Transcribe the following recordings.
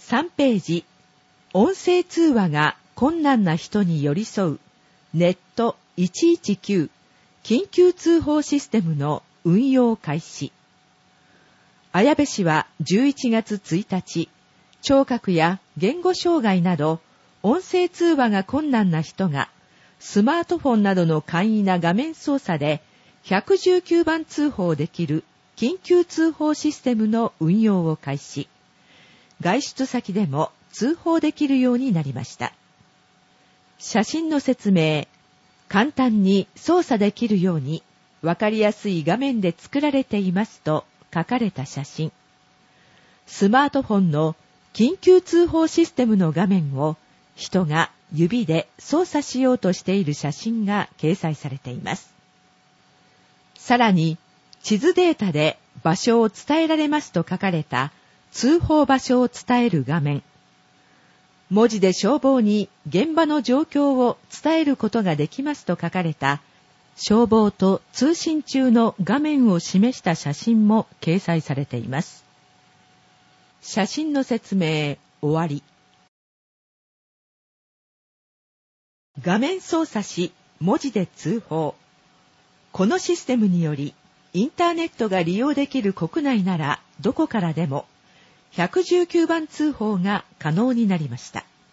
3ページ、音声通話が困難な人に寄り添うネット119緊急通報システムの運用開始。綾部市は11月1日、聴覚や言語障害など音声通話が困難な人がスマートフォンなどの簡易な画面操作で119番通報できる緊急通報システムの運用を開始。外出先でも通報できるようになりました。写真の説明。簡単に操作できるようにわかりやすい画面で作られていますと書かれた写真。スマートフォンの緊急通報システムの画面を人が指で操作しようとしている写真が掲載されています。さらに、地図データで場所を伝えられますと書かれた通報場所を伝える画面。文字で消防に現場の状況を伝えることができますと書かれた消防と通信中の画面を示した写真も掲載されています。写真の説明終わり。画面操作し、文字で通報。このシステムにより、インターネットが利用できる国内ならどこからでも、119番通報が可能になりました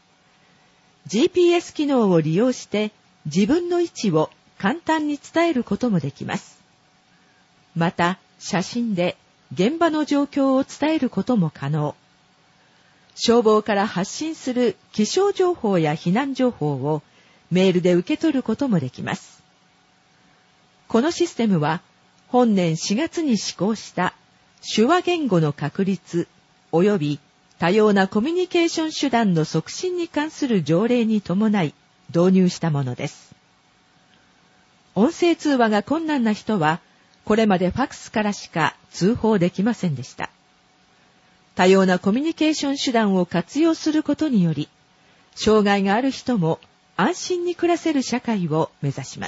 。GPS 機能を利用して自分の位置を簡単に伝えることもできます。また、写真で現場の状況を伝えることも可能。消防から発信する気象情報や避難情報をメールで受け取ることもできます。このシステムは本年4月に施行した手話言語の確立及び多様なコミュニケーション手段の促進に関する条例に伴い導入したものです。音声通話が困難な人はこれまでファクスからしか通報できませんでした。多様なコミュニケーション手段を活用することにより、障害がある人も安心に暮らせる社会を目指します。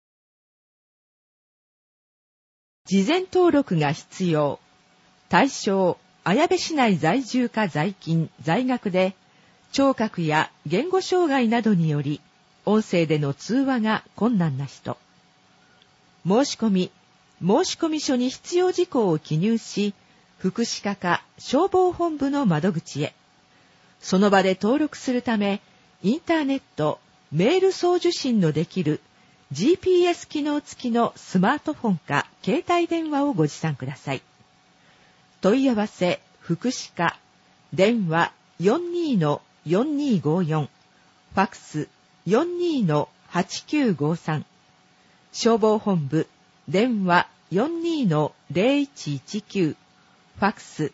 事前登録が必要。対象、綾部市内在住か在勤、在学で、聴覚や言語障害などにより、音声での通話が困難な人。申し込み書に必要事項を記入し、福祉課か消防本部の窓口へ。その場で登録するため、インターネット、メール送受信のできる GPS 機能付きのスマートフォンか携帯電話をご持参ください。問い合わせ、福祉課、電話 42-4254、ファクス 42-8953、消防本部、電話 42-0119、ファクス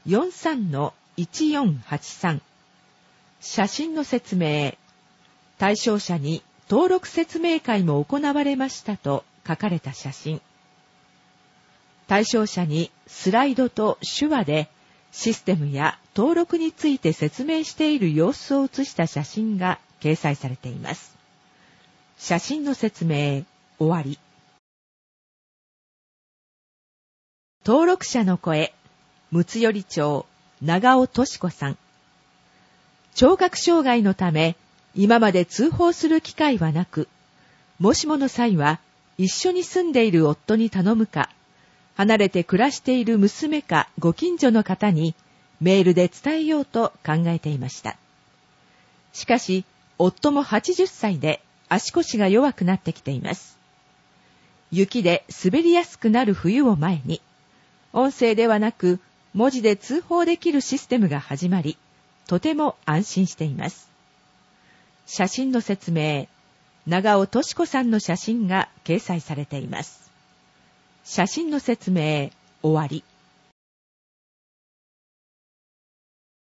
43-1483。写真の説明。対象者に登録説明会も行われましたと書かれた写真。対象者にスライドと手話でシステムや登録について説明している様子を写した写真が掲載されています。写真の説明終わり。登録者の声、睦寄町長尾敏子さん。聴覚障害のため今まで通報する機会はなく、もしもの際は一緒に住んでいる夫に頼むか、離れて暮らしている娘かご近所の方にメールで伝えようと考えていました。しかし、夫も80歳で足腰が弱くなってきています。雪で滑りやすくなる冬を前に、音声ではなく文字で通報できるシステムが始まり、とても安心しています。写真の説明、長尾敏子さんの写真が掲載されています。写真の説明終わり。